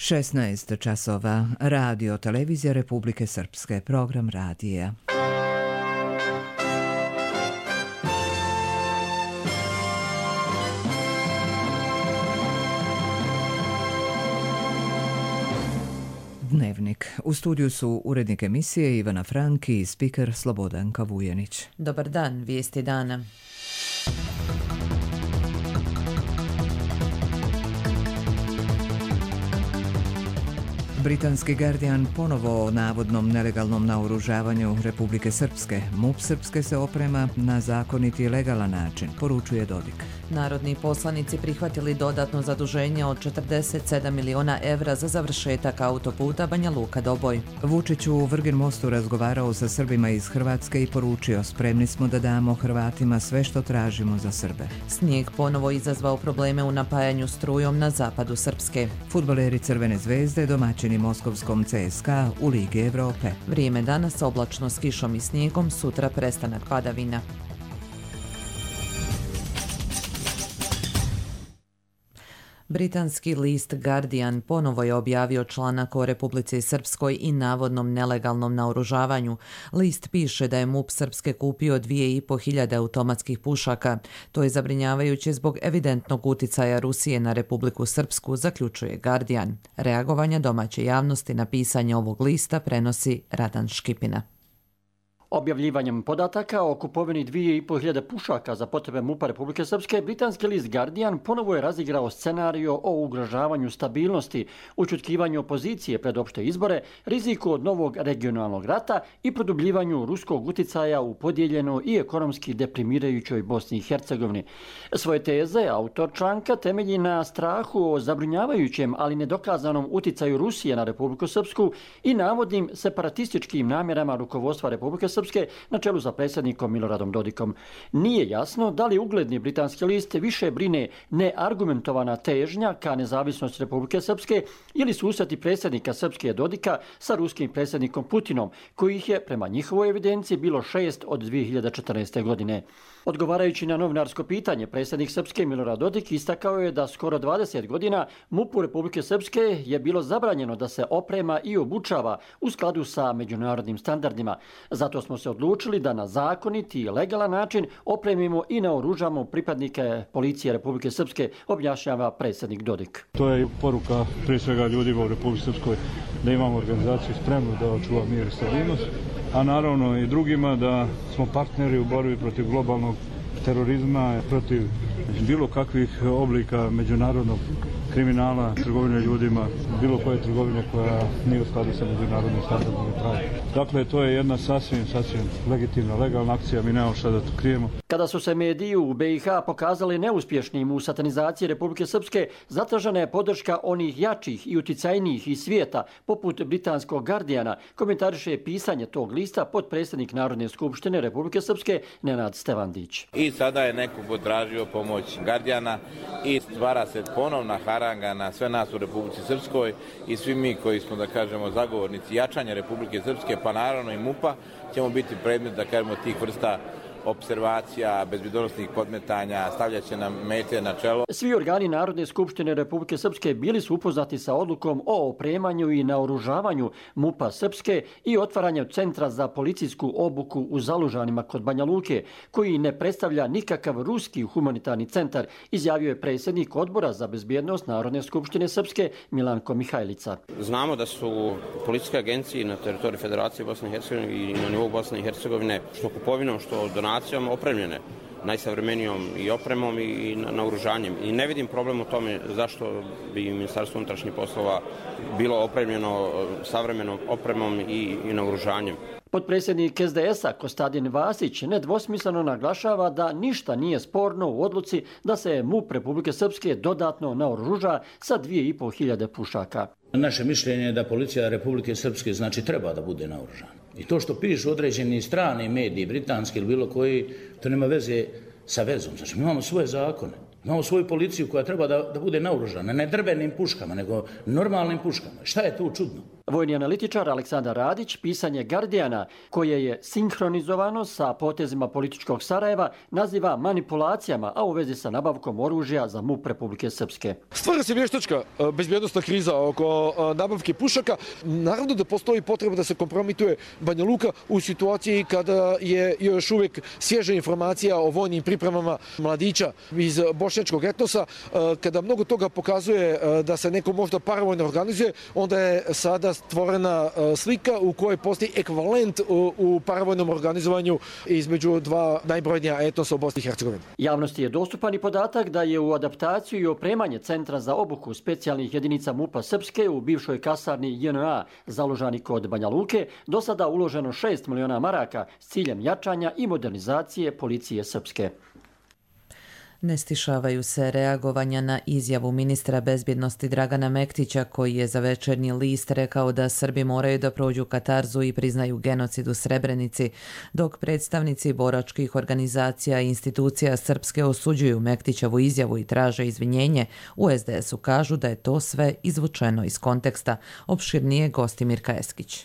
16 časova. Radio Televizija Republike Srpske. Program radija. Dnevnik. U studiju su urednik emisije Ivana Franki i spiker Slobodanka Vujanić. Dobar dan, vijesti dana. Britanski Guardian ponovo o navodnom nelegalnom naoružavanju Republike Srpske. MUP Srpske se oprema na zakonit i legalan način, poručuje Dodik. Narodni poslanici prihvatili dodatno zaduženje od 47 miliona evra za završetak autoputa Banja Luka-Doboj. Vučić u Vrgin Mostu razgovarao sa Srbima iz Hrvatske i poručio: spremni smo da damo Hrvatima sve što tražimo za Srbe. Snijeg ponovo izazvao probleme u napajanju strujom na zapadu Srpske. Fudbaleri Crvene zvezde domaćini moskovskom CSKA u Ligi Evrope. Vrijeme danas oblačno s kišom i snijegom, sutra prestanak padavina. Britanski list Guardian ponovo je objavio članak o Republici Srpskoj i navodnom nelegalnom naoružavanju. List piše da je MUP Srpske kupio 2500 automatskih pušaka. To je zabrinjavajuće zbog evidentnog uticaja Rusije na Republiku Srpsku, zaključuje Guardian. Reagovanja domaće javnosti na pisanje ovog lista prenosi Radan Škipina. Objavljivanjem podataka o kupovini 2500 pušaka za potrebe MUP-a Republike Srpske, britanski list Guardian ponovo je razigrao scenario o ugrožavanju stabilnosti, ućutkivanju opozicije pred opšte izbore, riziku od novog regionalnog rata i produbljivanju ruskog uticaja u podijeljenoj i ekonomski deprimirajućoj Bosni i Hercegovini. Svoje teze autor članka temelji na strahu o zabrinjavajućem, ali nedokazanom uticaju Rusije na Republiku Srpsku i navodnim separatističkim namjerama rukovodstva Republike Srpske na čelu sa predsjednikom Miloradom Dodikom. Nije jasno da li ugledni britanski list više brine neargumentovana težnja ka nezavisnosti Republike Srpske ili susreti predsjednika Srpske Dodika sa ruskim predsjednikom Putinom, kojih je prema njihovoj evidenciji bilo 6 od 2014. godine. Odgovarajući na novinarsko pitanje, predsjednik Srpske Milorad Dodik istakao je da skoro 20 godina MUP-u Republike Srpske je bilo zabranjeno da se oprema i obučava u skladu sa međunarodnim standardima. Zato smo se odlučili da na zakonit i legalan način opremimo i naoružamo pripadnike policije Republike Srpske, objašnjava predsjednik Dodik. To je poruka prije svega ljudima u Republike Srpskoj da imamo organizaciju spremnu da očuva mir i stabilnost, a naravno i drugima da smo partneri u borbi protiv globalnog terorizma, protiv bilo kakvih oblika međunarodnog kriminala, trgovine ljudima, bilo koje trgovine koja nije u skladu sa međunarodnim standardima i pravom. Dakle, to je jedna sasvim legitimna, legalna akcija, mi nemamo šta da to krijemo. Kada su se mediji u BiH pokazali neuspješnim u satanizaciji Republike Srpske, zatražena je podrška onih jačih i uticajnijih iz svijeta, poput britanskog Guardiana, komentariše pisanje tog lista potpredsjednik Narodne skupštine Republike Srpske Nenad Stevandić. I sada je neko potražio pomoć Guardiana i stvara se ponovna haranga na sve nas u Republici Srpskoj i svi mi koji smo, da kažemo, zagovornici jačanja Republike Srpske, pa naravno i MUP-a, ćemo biti predmet, da kažemo, tih vrsta opservacija, bezbjednosnih podmetanja, stavljaće nam mete na čelo. Svi organi Narodne skupštine Republike Srpske bili su upoznati sa odlukom o opremanju i naoružavanju MUP-a Srpske i otvaranju centra za policijsku obuku u Zalužanima kod Banja Luke, koji ne predstavlja nikakav ruski humanitarni centar, izjavio je predsjednik Odbora za bezbjednost Narodne skupštine Srpske Milanko Mihajlica. Znamo da su policijske agencije na teritoriji Federacije Bosne i Hercegovine i na nivou Bosne i Hercegovine što kupovinom, što donacijom opremljene najsavremenijom i opremom i naoružanjem. I ne vidim problem u tome zašto bi Ministarstvo unutrašnjih poslova bilo opremljeno savremenom opremom i naoružanjem. Potpredsjednik SDS-a Kostadin Vasić nedvosmisleno naglašava da ništa nije sporno u odluci da se MUP Republike Srpske dodatno naoruža sa 2500 pušaka. Naše mišljenje je da policija Republike Srpske treba da bude naoružana. I to što pišu određeni strani mediji, britanski ili bilo koji, to nema veze sa vezom. Znači, mi imamo svoje zakone. Imamo svoju policiju koja treba da bude naoružana, ne drvenim puškama, nego normalnim puškama. Šta je tu čudno? Vojni analitičar Aleksandar Radić pisanje Guardiana, koje je sinkronizovano sa potezima političkog Sarajeva, naziva manipulacijama, a u vezi sa nabavkom oružja za MUP Republike Srpske. Stvara se vještačka bezbjednostna kriza oko nabavke pušaka. Naravno da postoji potreba da se kompromituje Banja Luka u situaciji kada je još uvijek svježa informacija o vojnim pripremama mladića iz bošnjačkog etnosa. Kada mnogo toga pokazuje da se neko možda paravojno organizuje, onda je sada stvorena slika u kojoj postoji ekvivalent u paravojnom organizovanju između dva najbrojnija etnosa u Bosni i Hercegovini. Javnosti je dostupan i podatak da je u adaptaciju i opremanje Centra za obuku specijalnih jedinica MUP-a Srpske u bivšoj kasarni JNA založani kod Banja Luke do sada uloženo 6 miliona maraka s ciljem jačanja i modernizacije policije Srpske. Ne stišavaju se reagovanja na izjavu ministra bezbjednosti Dragana Mektića, koji je za Večernji list rekao da Srbi moraju da prođu katarzu i priznaju genocid u Srebrenici, dok predstavnici boračkih organizacija i institucija srpske osuđuju Mektićevu izjavu i traže izvinjenje. U SDS-u kažu da je to sve izvučeno iz konteksta. Opširnije gosti Mirka Eskić.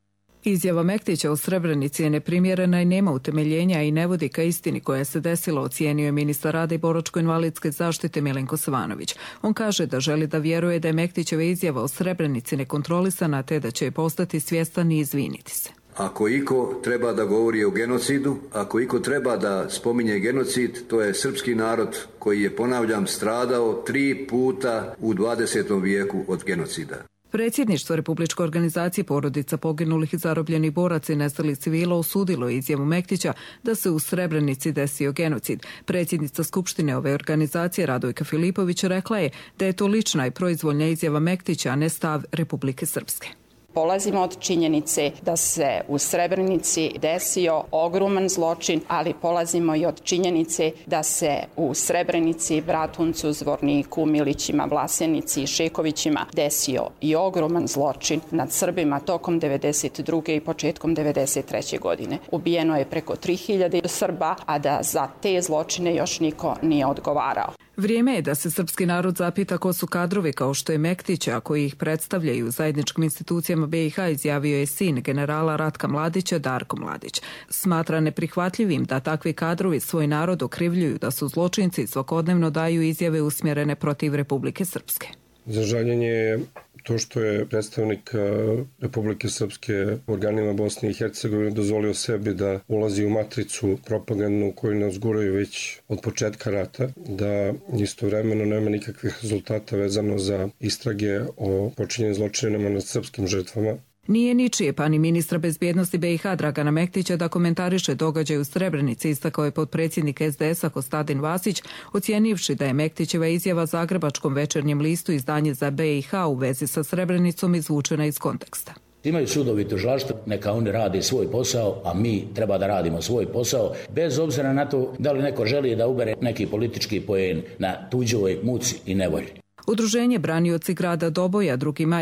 Izjava Mektića o Srebrenici je neprimjerena i nema utemeljenja i ne vodi ka istini koja se desila, ocijenio je ministar rada i boračko-invalidske zaštite Milenko Svanović. On kaže da želi da vjeruje da je Mektićeva izjava o Srebrenici nekontrolisana, te da će je postati svjestan i izviniti se. Ako iko treba da govori o genocidu, ako iko treba da spominje genocid, to je srpski narod koji je, ponavljam, stradao 3 puta u 20. vijeku od genocida. Predsjedništvo Republičke organizacije porodica poginulih i zarobljenih boraca i nestalih civila osudilo izjavu Mektića da se u Srebrenici desio genocid. Predsjednica Skupštine ove organizacije Radojka Filipović rekla je da je to lična i proizvoljna izjava Mektića, a ne stav Republike Srpske. Polazimo od činjenice da se u Srebrenici desio ogroman zločin, ali polazimo i od činjenice da se u Srebrenici, Bratuncu, Zvorniku, Milićima, Vlasenici i Šekovićima desio i ogroman zločin nad Srbima tokom 1992. i početkom 1993. godine. Ubijeno je preko 3000 Srba, a da za te zločine još niko nije odgovarao. Vrijeme je da se srpski narod zapita ko su kadrovi kao što je Mektić, a koji ih predstavljaju u zajedničkim institucijama BiH, izjavio je sin generala Ratka Mladića, Darko Mladić. Smatra neprihvatljivim da takvi kadrovi svoj narod okrivljuju da su zločinci i svakodnevno daju izjave usmjerene protiv Republike Srpske. Za žaljenje je to što je predstavnik Republike Srpske u organima Bosne i Hercegovine dozvolio sebi da ulazi u matricu propagandnu koju nas guraju već od početka rata, da istovremeno nema nikakvih rezultata vezano za istrage o počinjenim zločinima nad srpskim žrtvama. Nije ničije, pa ni ministra bezbjednosti BiH Dragana Mektića da komentariše događaj u Srebrenici, istakao je potpredsjednik SDS-a Kostadin Vasić, ocijenivši da je Mektićeva izjava Zagrebačkom Večernjem listu izdanje za BiH u vezi sa Srebrenicom izvučena iz konteksta. Imaju sudovi i tužilaštvo, neka oni rade svoj posao, a mi treba da radimo svoj posao, bez obzira na to da li neko želi da ubere neki politički poen na tuđoj muci i nevolji. Udruženje Branioci grada Doboja 2. maj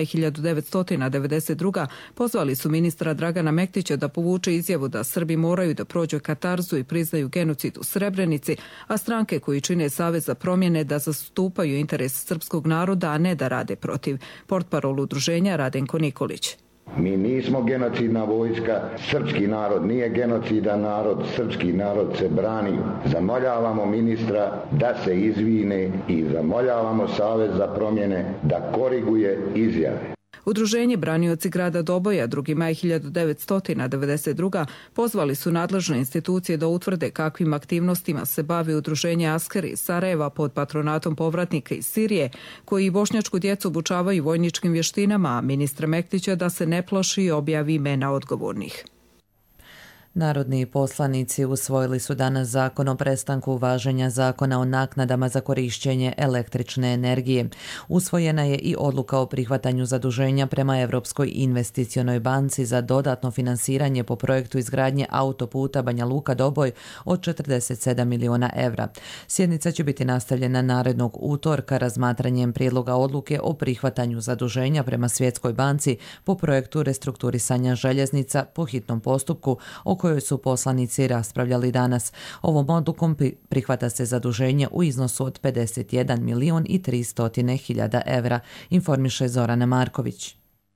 1992. pozvali su ministra Dragana Mektića da povuče izjavu da Srbi moraju da prođu katarzu i priznaju genocid u Srebrenici, a stranke koji čine Savez za promjene da zastupaju interes srpskog naroda, a ne da rade protiv. Portparol udruženja Radenko Nikolić. Mi nismo genocidna vojska, srpski narod nije genocidan narod, srpski narod se brani. Zamoljavamo ministra da se izvine i zamoljavamo Savez za promjene da koriguje izjave. Udruženje Branioci grada Doboja 2. maj 1992. pozvali su nadležne institucije da utvrde kakvim aktivnostima se bavi udruženje Askeri iz Sarajeva pod patronatom povratnika iz Sirije, koji bošnjačku djecu obučavaju vojničkim vještinama, a ministra Mektića da se ne plaši i objavi imena odgovornih. Narodni poslanici usvojili su danas zakon o prestanku važenja zakona o naknadama za korišćenje električne energije. Usvojena je i odluka o prihvatanju zaduženja prema Europskoj investicionoj banci za dodatno finansiranje po projektu izgradnje autoputa Banja Luka-Doboj od 47 miliona evra. Sjednica će biti nastavljena narednog utorka razmatranjem prijedloga odluke o prihvatanju zaduženja prema Svjetskoj banci po projektu restrukturisanja željeznica po hitnom postupku o kojoj su poslanici raspravljali danas. Ovom odlukom prihvata se zaduženje u iznosu od 51 milion i 300 hiljada evra, informiše Zorana Marković.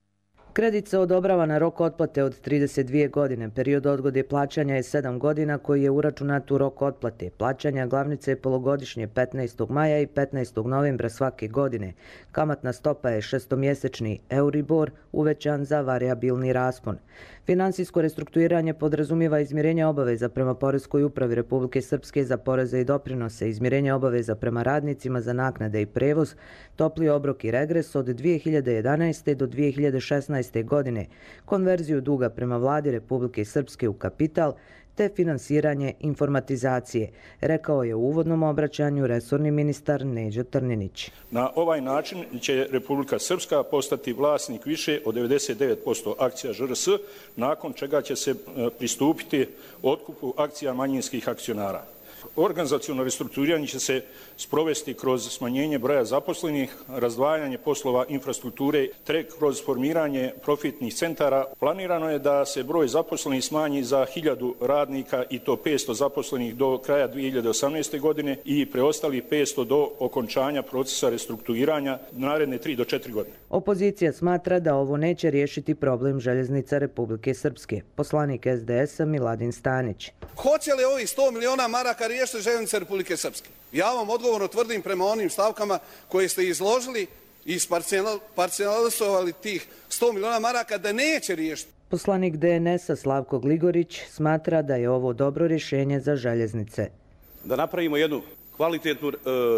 Kredit se odobrava na rok otplate od 32 godine. Period odgode plaćanja je 7 godina koji je uračunat u rok otplate. Plaćanja glavnice je polugodišnje 15. maja i 15. novembra svake godine. Kamatna stopa je šestomjesečni Euribor uvećan za varijabilni raspon. Finansijsko restrukturiranje podrazumijeva izmirenje obaveza prema Poreskoj upravi Republike Srpske za poreze i doprinose, izmirenje obaveza prema radnicima za naknade i prevoz, topli obrok i regres od 2011. do 2016. godine, konverziju duga prema vladi Republike Srpske u kapital, te finansiranje informatizacije, rekao je u uvodnom obraćanju resorni ministar Neđo Trninić. Na ovaj način će Republika Srpska postati vlasnik više od 99% akcija ŽRS, nakon čega će se pristupiti otkupu akcija manjinskih akcionara. Organizaciono restrukturiranje će se sprovesti kroz smanjenje broja zaposlenih, razdvajanje poslova infrastrukture, te kroz formiranje profitnih centara. Planirano je da se broj zaposlenih smanji za 1000 radnika i to 500 zaposlenih do kraja 2018. godine i preostali 500 do okončanja procesa restrukturiranja naredne 3 do 4 godine. Opozicija smatra da ovo neće riješiti problem željeznica Republike Srpske. Poslanik SDS-a Miladin Stanić. Hoće li ovih 100 miliona maraka riješiti željeznice Republike Srpske? Ja vam odgovorno tvrdim prema onim stavkama koje ste izložili i isparcelizovali tih 100 miliona maraka da neće riješiti. Poslanik DNS-a Slavko Gligorić smatra da je ovo dobro rješenje za željeznice. Da napravimo jednu kvalitetnu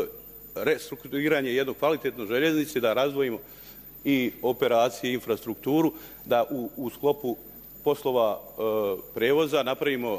restrukturiranje, jednu kvalitetnu željeznicu, da razvojimo i operacije, infrastrukturu, da u sklopu poslova prevoza napravimo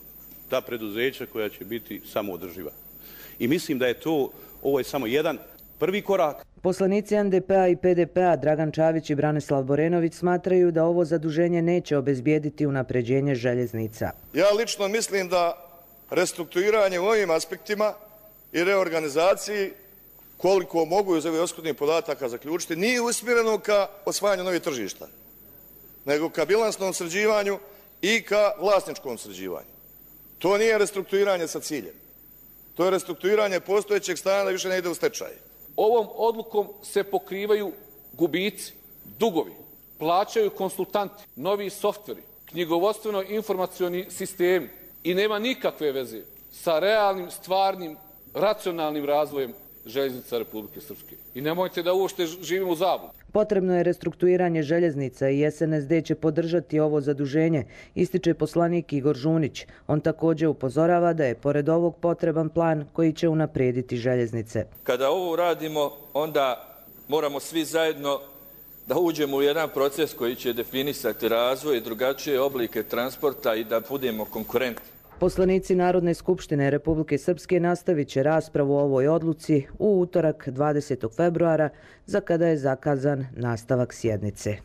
ta preduzeća koja će biti samoodrživa. I mislim da je ovo je samo jedan prvi korak. Poslanici NDP-a i PDP-a Dragan Čavić i Branislav Borenović smatraju da ovo zaduženje neće obezbijediti unapređenje željeznica. Ja lično mislim da restrukturiranje u ovim aspektima i reorganizaciji, koliko mogu iz ovih oskudnih podataka zaključiti, nije usmjereno ka osvajanju novih tržišta, nego ka bilansnom sređivanju i ka vlasničkom sređivanju. To nije restrukturiranje sa ciljem. To je restrukturiranje postojećeg stanja da više ne ide u stečaj. Ovom odlukom se pokrivaju gubici, dugovi, plaćaju konsultanti, novi softveri, knjigovodstveno-informacioni sistemi i nema nikakve veze sa realnim, stvarnim, racionalnim razvojem željeznica Republike Srpske. I nemojte da uopšte živimo u zabludu. Potrebno je restrukturiranje željeznica i SNSD će podržati ovo zaduženje, ističe poslanik Igor Žunić. On također upozorava da je pored ovog potreban plan koji će unaprijediti željeznice. Kada ovo radimo, onda moramo svi zajedno da uđemo u jedan proces koji će definisati razvoj i drugačije oblike transporta i da budemo konkurentni. Poslanici Narodne skupštine Republike Srpske nastavit će raspravu o ovoj odluci u utorak 20. februara, za kada je zakazan nastavak sjednice.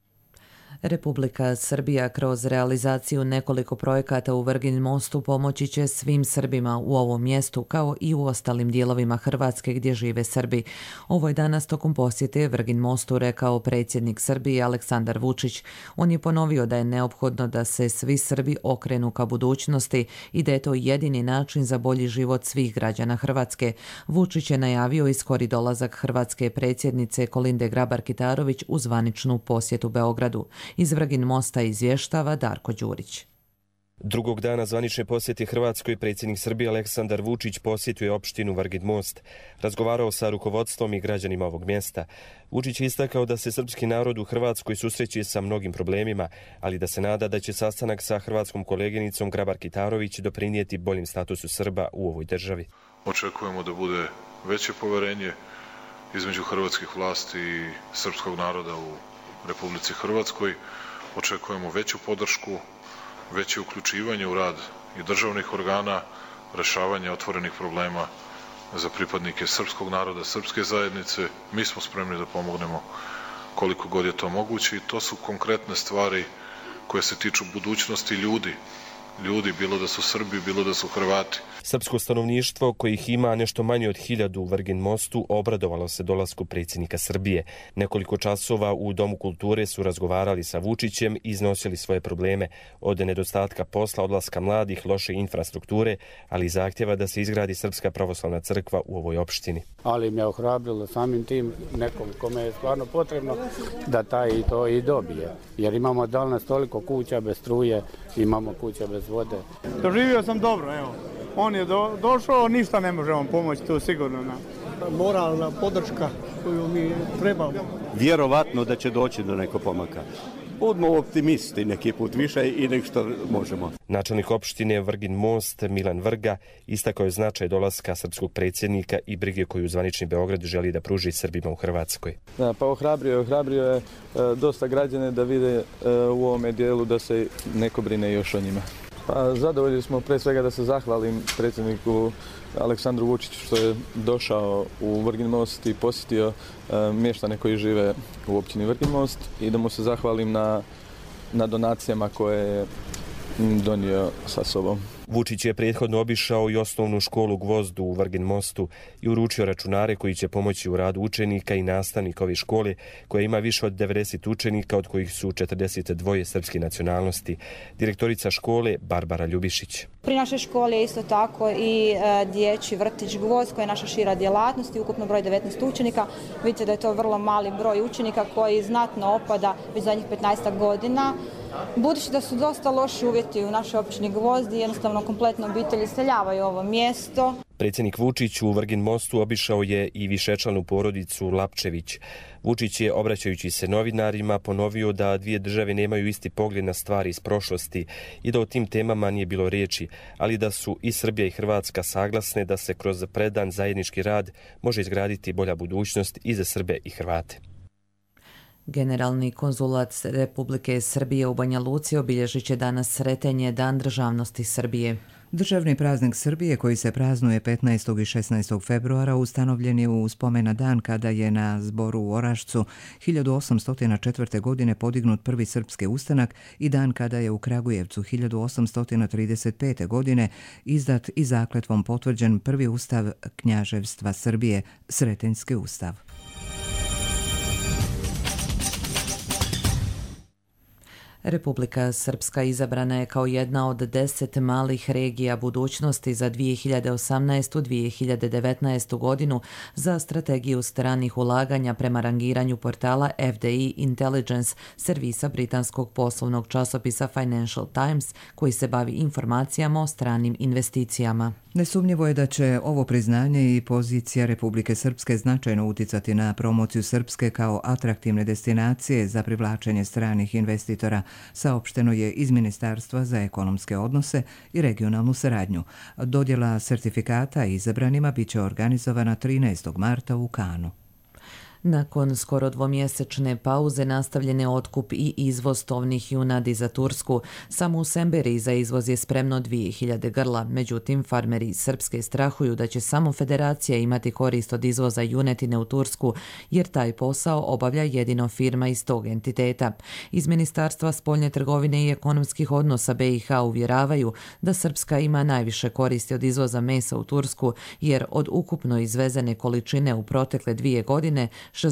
Republika Srbija kroz realizaciju nekoliko projekata u Vrgin mostu pomoći će svim Srbima u ovom mjestu kao i u ostalim dijelovima Hrvatske gdje žive Srbi. Ovo je danas tokom posjete Vrgin mostu rekao predsjednik Srbije Aleksandar Vučić. On je ponovio da je neophodno da se svi Srbi okrenu ka budućnosti i da je to jedini način za bolji život svih građana Hrvatske. Vučić je najavio i skori dolazak hrvatske predsjednice Kolinde Grabar-Kitarović u zvaničnu posjetu Beogradu. Iz Vrgin mosta izvještava Darko Đurić. Drugog dana zvanične posjete Hrvatskoj predsjednik Srbije Aleksandar Vučić posjetuje opštinu Vrgin most. Razgovarao sa rukovodstvom i građanima ovog mjesta. Vučić je istakao da se srpski narod u Hrvatskoj susreće sa mnogim problemima, ali da se nada da će sastanak sa hrvatskom koleginicom Grabar-Kitarović doprinijeti boljem statusu Srba u ovoj državi. Očekujemo da bude veće poverenje između hrvatskih vlasti i srpskog naroda u Republici Hrvatskoj. Očekujemo veću podršku, veće uključivanje u rad i državnih organa, rešavanje otvorenih problema za pripadnike srpskog naroda, srpske zajednice. Mi smo spremni da pomognemo koliko god je to moguće i to su konkretne stvari koje se tiču budućnosti ljudi ljudi, bilo da su Srbi, bilo da su Hrvati. Srpsko stanovništvo, kojih ima nešto manje od 1000 u Vrgin Mostu, obradovalo se dolasku predsjednika Srbije. Nekoliko časova u Domu kulture su razgovarali sa Vučićem i iznosili svoje probleme od nedostatka posla, odlaska mladih, loše infrastrukture, ali i zahtjeva da se izgradi Srpska pravoslavna crkva u ovoj opštini. Ali me ohrabrilo samim tim nekom kome je stvarno potrebno da taj i to i dobije. Jer imamo danas toliko kuća bez struje, imamo kuća bez vode. Doživio sam dobro, evo. On je došao, ništa ne možemo pomoći, tu sigurno. Moralna podrška koju mi trebamo. Vjerovatno da će doći do nekog pomaka. Budemo optimisti neki put više i nek što možemo. Načelnik opštine Vrgin Most Milan Vrga istakao je značaj dolaska srpskog predsjednika i brige koju zvanični Beograd želi da pruži Srbima u Hrvatskoj. Da, pa ohrabrio je dosta građane da vide u ovome dijelu da se neko brine još o njima. Pa, zadovoljni smo pre svega da se zahvalim predsjedniku Aleksandru Vučiću što je došao u Vrgin Most i posjetio mještane koji žive u općini Vrgin Most i da mu se zahvalim na donacijama koje je donio sa sobom. Vučić je prethodno obišao i osnovnu školu Gvozdu u Vrgin Mostu i uručio računare koji će pomoći u radu učenika i nastavnika ove škole, koja ima više od 90 učenika, od kojih su 42 srpske nacionalnosti. Direktorica škole Barbara Ljubišić. Pri našoj školi je isto tako i dječji vrtić Gvozd, koja je naša šira djelatnost i ukupno broj 19 učenika. Vidite da je to vrlo mali broj učenika koji znatno opada već zadnjih 15 godina. Budući da su dosta loši uvjeti u našoj općini Gvozd, jednostavno kompletno obitelji seljavaju ovo mjesto. Predsjednik Vučić u Vrgin Mostu obišao je i višečlanu porodicu Lapčević. Vučić je, obraćajući se novinarima, ponovio da dvije države nemaju isti pogled na stvari iz prošlosti i da o tim temama nije bilo riječi, ali da su i Srbija i Hrvatska saglasne da se kroz predan zajednički rad može izgraditi bolja budućnost i za Srbe i Hrvate. Generalni konzulat Republike Srbije u Banja Luci obilježit će danas Sretenje, Dan državnosti Srbije. Državni praznik Srbije, koji se praznuje 15. i 16. februara, ustanovljen je u spomen na dan kada je na zboru u Orašcu 1804. godine podignut prvi srpski ustanak i dan kada je u Kragujevcu 1835. godine izdat i zakletvom potvrđen prvi ustav Knjaževstva Srbije, Sretenjski ustav. Republika Srpska izabrana je kao jedna od 10 malih regija budućnosti za 2018-2019 godinu za strategiju stranih ulaganja prema rangiranju portala FDI Intelligence, servisa britanskog poslovnog časopisa Financial Times, koji se bavi informacijama o stranim investicijama. Nesumnjivo je da će ovo priznanje i pozicija Republike Srpske značajno uticati na promociju Srpske kao atraktivne destinacije za privlačenje stranih investitora, saopšteno je iz Ministarstva za ekonomske odnose i regionalnu saradnju. Dodjela sertifikata izabranima biće organizovana 13. marta u Kanu. Nakon skoro dvomjesečne pauze nastavljen je otkup i izvoz tovnih junadi za Tursku. Samo u Semberi za izvoz je spremno 2000 grla. Međutim, farmeri Srpske strahuju da će samo federacija imati korist od izvoza junetine u Tursku, jer taj posao obavlja jedino firma iz tog entiteta. Iz Ministarstva spoljne trgovine i ekonomskih odnosa BiH uvjeravaju da Srpska ima najviše koristi od izvoza mesa u Tursku, jer od ukupno izvezene količine u protekle 2 godine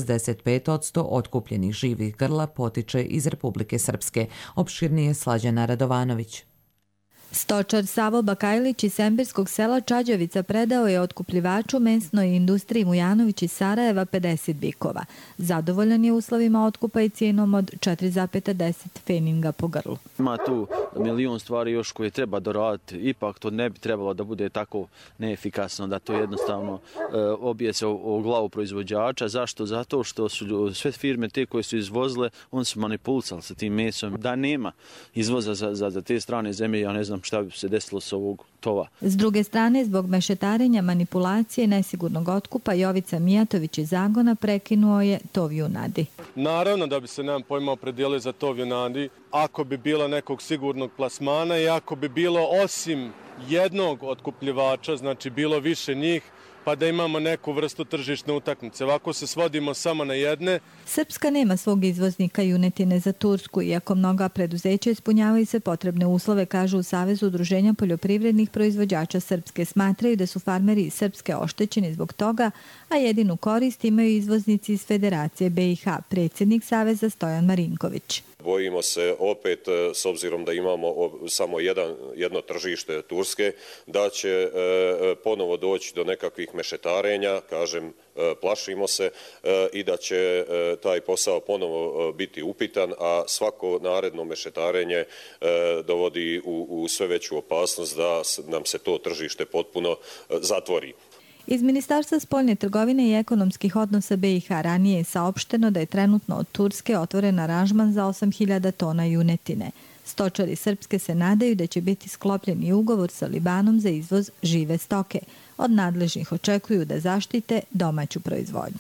65% otkupljenih živih grla potiče iz Republike Srpske. Opširnije Slađana Radovanović. Stočar Savo Bakajlić iz Semberskog sela Čađevica predao je otkupljivaču mesnoj industriji Mujanović iz Sarajeva 50 bikova. Zadovoljan je uslovima otkupa i cijenom od 4,10 feninga po grlu. Ima tu milion stvari još koje treba doraditi. Ipak to ne bi trebalo da bude tako neefikasno, da to jednostavno obije se o glavu proizvođača. Zašto? Zato što su sve firme te koje su izvozile, on su manipulisali sa tim mesom. Da nema izvoza za te strane zemlje, ja ne znam šta bi se desilo s ovog tova. S druge strane, zbog mešetarenja, manipulacije i nesigurnog otkupa, Jovica Mijatović iz Zagona prekinuo je tov junadi. Naravno da bi se nam pojma opredijelili za tov junadi, ako bi bilo nekog sigurnog plasmana i ako bi bilo osim jednog otkupljivača, znači bilo više njih, pa da imamo neku vrstu tržišne utakmice. Ovako se svodimo samo na jedne. Srpska nema svog izvoznika junetine za Tursku, iako mnoga preduzeća ispunjavaju se potrebne uslove, kažu u Savezu udruženja poljoprivrednih proizvođača Srpske. Smatraju da su farmeri iz Srpske oštećeni zbog toga, a jedinu korist imaju izvoznici iz Federacije BiH, predsjednik Saveza Stojan Marinković. Bojimo se opet, s obzirom da imamo samo jedno tržište Turske, da će ponovo doći do nekakvih mešetarenja, kažem, plašimo se, i da će taj posao ponovo biti upitan, a svako naredno mešetarenje dovodi u sve veću opasnost da nam se to tržište potpuno zatvori. Iz Ministarstva spoljne trgovine i ekonomskih odnosa BiH ranije je saopšteno da je trenutno od Turske otvoren aranžman za 8.000 tona junetine. Stočari Srpske se nadaju da će biti sklopljen i ugovor sa Libanom za izvoz žive stoke. Od nadležnih očekuju da zaštite domaću proizvodnju.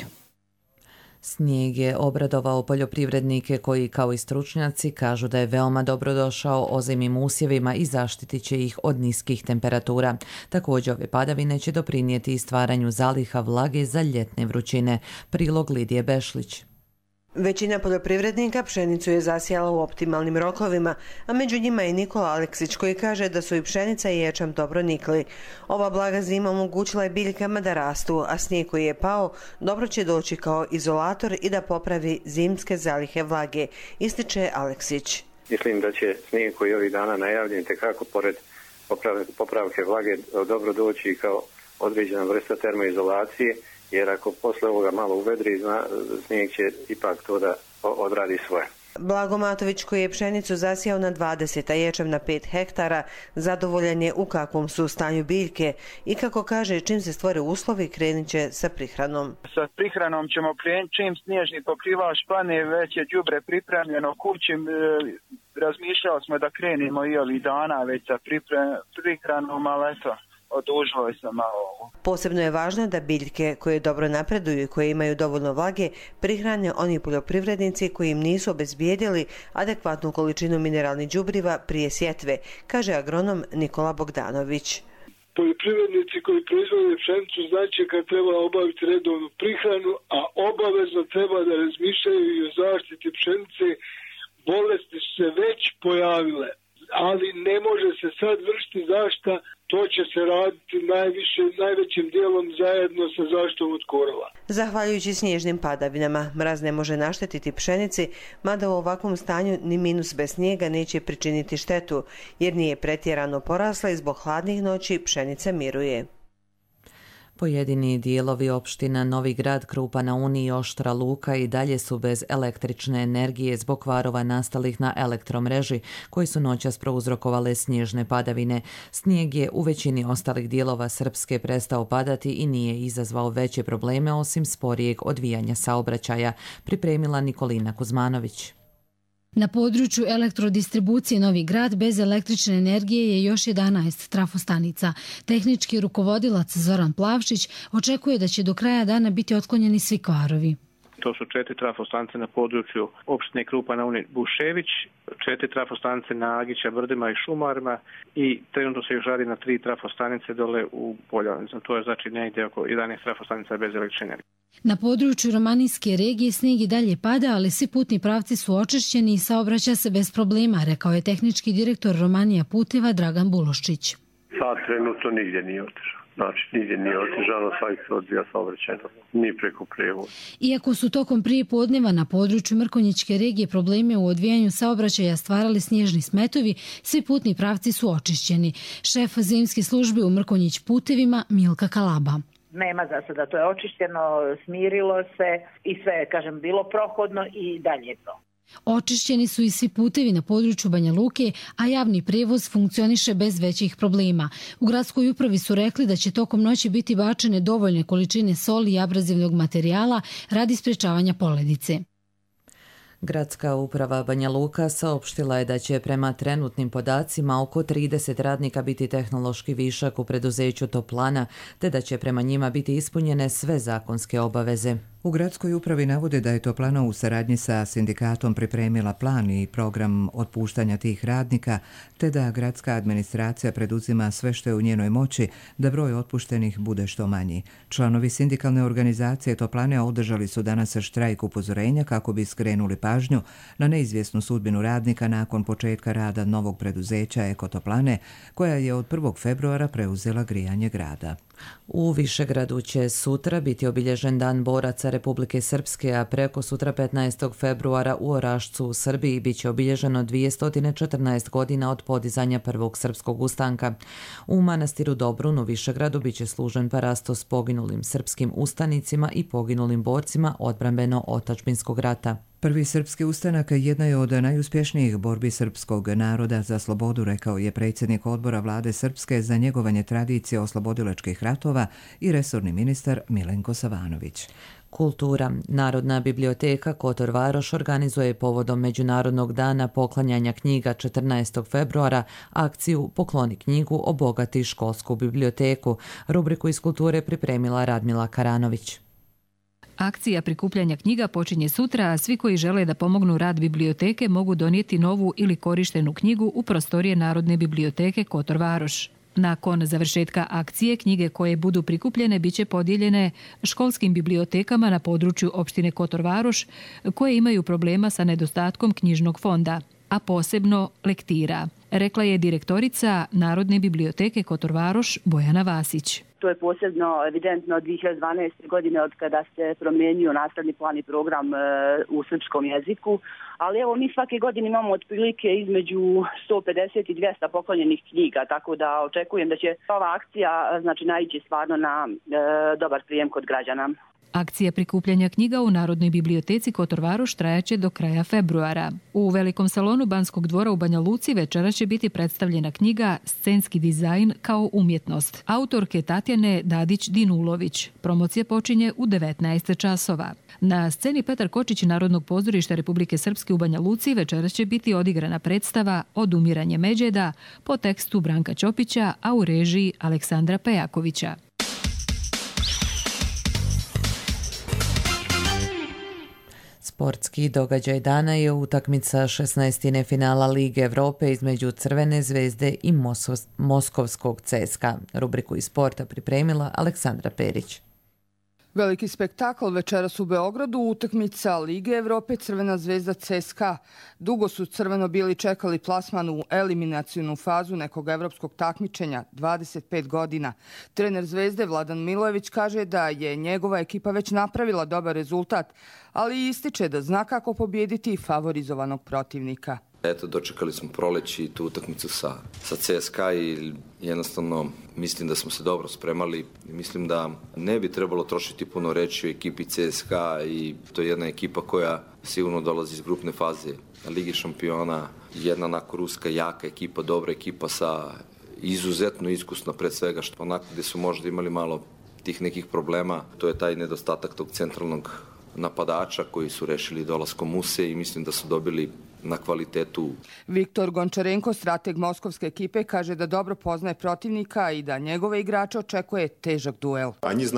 Snijeg je obradovao poljoprivrednike koji, kao i stručnjaci, kažu da je veoma dobrodošao ozimim usjevima i zaštitit će ih od niskih temperatura. Također, ove padavine će doprinijeti i stvaranju zaliha vlage za ljetne vrućine. Prilog Lidije Bešlić. Većina poljoprivrednika pšenicu je zasijala u optimalnim rokovima, a među njima je Nikola Aleksić koji kaže da su i pšenica i ječam dobro nikli. Ova blaga zima omogućila je biljkama da rastu, a snijeg koji je pao dobro će doći kao izolator i da popravi zimske zalihe vlage, ističe Aleksić. Mislim da će snijeg koji ovih dana najavljen tekako pored popravke vlage dobro doći kao određena vrsta termoizolacije, jer ako posle ovoga malo uvedri, snijeg će ipak to da odradi svoje. Blago Matović, koji je pšenicu zasijao na 20, a ječam na 5 hektara, zadovoljan je u kakvom su stanju biljke i, kako kaže, čim se stvore uslovi, krenit će sa prihranom. Sa prihranom ćemo krenuti čim snježni pokrivač pane, već je đubre pripremljeno kući. Razmišljali smo da krenemo i ovih dana već sa prihranom, ali eto, odužilo se malo ovo. Posebno je važno da biljke koje dobro napreduju i koje imaju dovoljno vlage prihrane oni poljoprivrednici koji im nisu obezbijedili adekvatnu količinu mineralnih đubriva prije sjetve, kaže agronom Nikola Bogdanović. Poljoprivrednici koji proizvode pšenicu znači kad treba obaviti redovnu prihranu, a obavezno treba da razmišljaju i o zaštiti pšenice. Bolesti su se već pojavile, ali ne može se sad vršiti zaštita, to će se raditi najvećim dijelom zajedno sa zaštitom od korova. Zahvaljujući snježnim padavinama, mraz ne može naštetiti pšenici, mada u ovakvom stanju ni minus bez snijega neće pričiniti štetu, jer nije pretjerano porasla i zbog hladnih noći pšenica miruje. Pojedini dijelovi opština Novi Grad, Krupa na Uni i Oštra Luka i dalje su bez električne energije zbog kvarova nastalih na elektromreži koji su noćas prouzrokovale snježne padavine. Snijeg je u većini ostalih dijelova Srpske prestao padati i nije izazvao veće probleme osim sporijeg odvijanja saobraćaja, pripremila Nikolina Kuzmanović. Na području elektrodistribucije Novi Grad bez električne energije je još 11 trafostanica. Tehnički rukovodilac Zoran Plavšić očekuje da će do kraja dana biti otklonjeni svi kvarovi. To su 4 trafostanice na području opštine Krupa na Uni Bušević, 4 trafostanice na Agića, Brdima i Šumarima i trenutno se još radi na 3 trafostanice dole u Poljavnicama. To je znači negdje oko 11 trafostanica bez električne energije. Na području Romanijske regije snijeg i dalje pada, ali svi putni pravci su očišćeni i saobraća se bez problema, rekao je tehnički direktor Romanija puteva Dragan Buloščić. Sad trenutno nigdje nije otišao. Znači, nigdje nije otežano, svaki se odvija saobraćajno, ni preko prijevoza. Iako su tokom prije podneva na području Mrkonjićke regije probleme u odvijanju saobraćaja stvarali snježni smetovi, svi putni pravci su očišćeni. Šef zimske službe u Mrkonjić putevima Milka Kalaba. Nema za sada, to je očišćeno, smirilo se i sve, kažem, bilo prohodno i dalje to. Očišćeni su i svi putevi na području Banja Luke, a javni prijevoz funkcioniše bez većih problema. U gradskoj upravi su rekli da će tokom noći biti bačene dovoljne količine soli i abrazivnog materijala radi sprečavanja poledice. Gradska uprava Banja Luka saopštila je da će prema trenutnim podacima oko 30 radnika biti tehnološki višak u preduzeću Toplana, te da će prema njima biti ispunjene sve zakonske obaveze. U gradskoj upravi navode da je Toplana u saradnji sa sindikatom pripremila plan i program otpuštanja tih radnika, te da gradska administracija preduzima sve što je u njenoj moći da broj otpuštenih bude što manji. Članovi sindikalne organizacije Toplane održali su danas štrajk upozorenja kako bi skrenuli pažnju na neizvjesnu sudbinu radnika nakon početka rada novog preduzeća Eko Toplane, koja je od 1. februara preuzela grijanje grada. U Višegradu će sutra biti obilježen Dan boraca Republike Srpske, a preko sutra 15. februara u Orašcu u Srbiji bit će obilježeno 214 godina od podizanja prvog srpskog ustanka. U manastiru Dobrun u Višegradu bit će služen parastos poginulim srpskim ustanicima i poginulim borcima odbrambeno-otadžbinskog rata. Prvi srpski ustanak jedna je od najuspješnijih borbi srpskog naroda za slobodu, rekao je predsjednik odbora vlade Srpske za njegovanje tradicije oslobodilačkih ratova i resorni ministar Milenko Savanović. Kultura. Narodna biblioteka Kotor Varoš organizuje povodom Međunarodnog dana poklanjanja knjiga 14. februara akciju Pokloni knjigu, obogati školsku biblioteku. Rubriku iz kulture pripremila Radmila Karanović. Akcija prikupljanja knjiga počinje sutra, a svi koji žele da pomognu rad biblioteke mogu donijeti novu ili korištenu knjigu u prostorije Narodne biblioteke Kotor Varoš. Nakon završetka akcije, knjige koje budu prikupljene biće podijeljene školskim bibliotekama na području opštine Kotor Varoš koje imaju problema sa nedostatkom knjižnog fonda, a posebno lektira, rekla je direktorica Narodne biblioteke Kotor Varoš Bojana Vasić. To je posebno evidentno od 2012. godine od kada se promijenio nastavni plan i program u srpskom jeziku, ali evo mi svake godine imamo otprilike između 150 i 200 poklonjenih knjiga, tako da očekujem da će ova akcija naići stvarno na dobar prijem kod građana. Akcija prikupljanja knjiga u Narodnoj biblioteci Kotor Varoš trajaće do kraja februara. U velikom salonu Banskog dvora u Banja Luci večeras će biti predstavljena knjiga Scenski dizajn kao umjetnost autorke Tatjane Dadić-Dinulović. Promocija počinje u 19 časova. Na sceni Petar Kočić Narodnog pozorišta Republike Srpske u Banja Luci večeras će biti odigrana predstava Odumiranje Međeda po tekstu Branka Ćopića, a u režiji Aleksandra Pejakovića. Sportski događaj dana je utakmica 16. finala Lige Evrope između Crvene zvezde i Moskovskog CSKA. Rubriku iz sporta pripremila Aleksandra Perić. Veliki spektakl večeras u Beogradu, utakmica Lige Evrope Crvena zvezda CSKA. Dugo su crveno-bili čekali plasman u eliminacijnu fazu nekog evropskog takmičenja, 25 godina. Trener Zvezde Vladan Milojević kaže da je njegova ekipa već napravila dobar rezultat, ali ističe da zna kako pobijediti favorizovanog protivnika. Eto, dočekali smo proleći i tu utakmicu sa CSKA i jednostavno mislim da smo se dobro spremali. Mislim da ne bi trebalo trošiti puno reći o ekipi CSKA i to je jedna ekipa koja sigurno dolazi iz grupne faze Ligi šampiona. Jedna onako ruska jaka ekipa, dobra ekipa sa izuzetno iskusna pred svega, što onako gdje su možda imali malo tih nekih problema. To je taj nedostatak tog centralnog napadača koji su rešili dolaskom Muse i mislim da su dobili na kvalitetu. Viktor Gončarenko, strateg moskovske ekipe, kaže da dobro poznaje protivnika i da njegove igrače očekuje težak duel.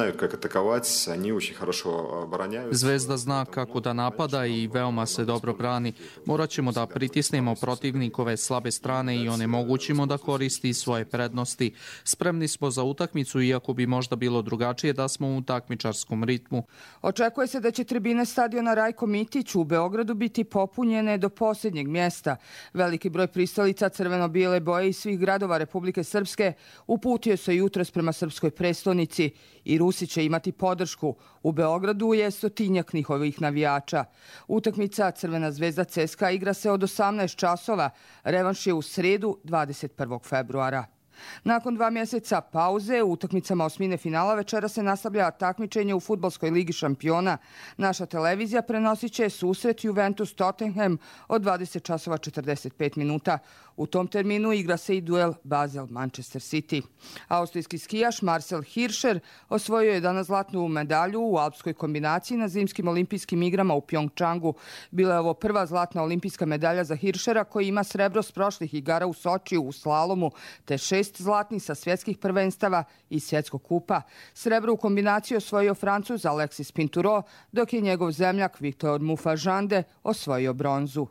Zvezda zna kako da napada i veoma se dobro brani. Morat ćemo da pritisnemo protivnikove slabe strane i onemogućimo da koristi svoje prednosti. Spremni smo za utakmicu, iako bi možda bilo drugačije da smo u takmičarskom ritmu. Očekuje se da će tribine stadiona Rajko Mitić u Beogradu biti popunjene do posljednjeg mjesta. Veliki broj pristalica crveno-bijele boje iz svih gradova Republike Srpske uputio se jutros prema srpskoj prestonici i Rusi će imati podršku. U Beogradu je 100-tinjak njihovih navijača. Utakmica Crvena zvezda CSKA igra se od 18 časova. Revanš je u sredu 21. februara. Nakon 2 mjeseca pauze u utakmicama osmine finala večera se nastavlja takmičenje u Fudbalskoj ligi šampiona. Naša televizija prenosit će susret Juventus Tottenham od 20 časova 45 minuta. U tom terminu igra se i duel Basel-Manchester City. Austrijski skijaš Marcel Hirscher osvojio je danas zlatnu medalju u alpskoj kombinaciji na zimskim olimpijskim igrama u Pjongčangu. Bila je ovo prva zlatna olimpijska medalja za Hirschera koji ima srebro s prošlih igara u Sočiju u slalomu, te 6 zlatnih sa svjetskih prvenstava i svjetskog kupa. Srebro u kombinaciji osvojio Francuz Alexis Pinturo, dok je njegov zemljak Viktor Mufajande osvojio bronzu.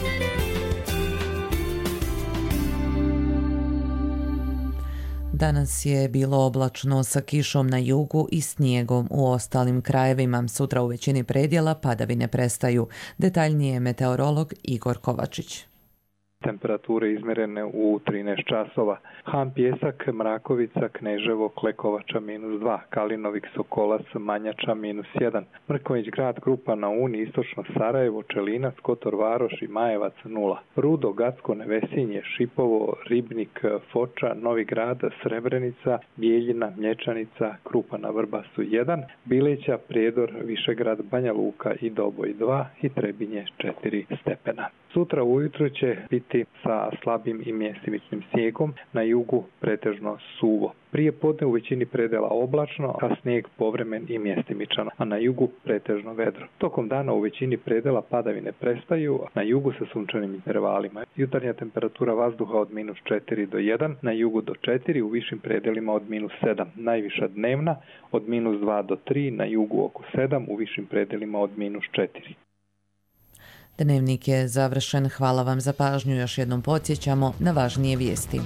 Danas je bilo oblačno sa kišom na jugu i snijegom u ostalim krajevima. Sutra u većini predjela padavine prestaju. Detaljnije meteorolog Igor Kovačić. Temperature izmjerene u 13 časova. Han Pjesak, Mrakovica, Kneževo, Klekovača -2, Kalinovik, Sokolac, Manjača -1, Mrković grad, Grupa na Uni, Istočno Sarajevo, Čelinac, Kotor Varoš i Majevac 0. Rudo, Gacko, Nevesinje, Šipovo, Ribnik, Foča, Novi Grad, Srebrenica, Bijeljina, Mlječanica, Krupa na Vrbasu 1, Bileća, Prijedor, Višegrad, Banja Luka i Doboj 2 i Trebinje 4 stepena. Sutra ujutro će biti sa slabim i mjestimičnim snijegom, na jugu pretežno suvo. Prije podne u većini predela oblačno, a snijeg povremen i mjestimičan, a na jugu pretežno vedro. Tokom dana u većini predela padavine prestaju, na jugu sa sunčanim intervalima. Jutarnja temperatura vazduha od -4 do 1, na jugu do 4, u višim predelima od -7. Najviša dnevna od -2 do 3, na jugu oko 7, u višim predelima od -4. Dnevnik je završen. Hvala vam za pažnju. Još jednom podsjećamo na važnije vijesti.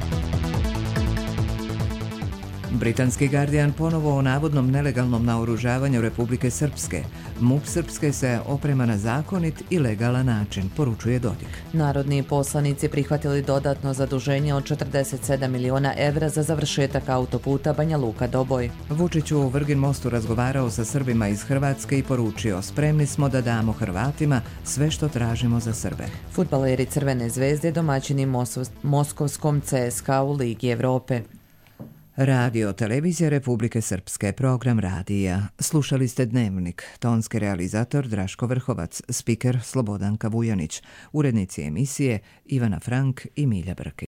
Britanski Guardian ponovo o navodnom nelegalnom naoružavanju Republike Srpske. MUP Srpske se oprema na zakonit i legalan način, poručuje Dodik. Narodni poslanici prihvatili dodatno zaduženje od 47 miliona evra za završetak autoputa Banja Luka-Doboj. Vučić u Vrgin mostu razgovarao sa Srbima iz Hrvatske i poručio: spremni smo da damo Hrvatima sve što tražimo za Srbe. Fudbaleri Crvene zvezde domaćini Moskovskom CSKA u Ligi Evrope. Radio Televizija Republike Srpske, program radija. Slušali ste Dnevnik, tonski realizator Draško Vrhovac, spiker Slobodanka Vujanić, urednici emisije Ivana Frank i Milja Brkić.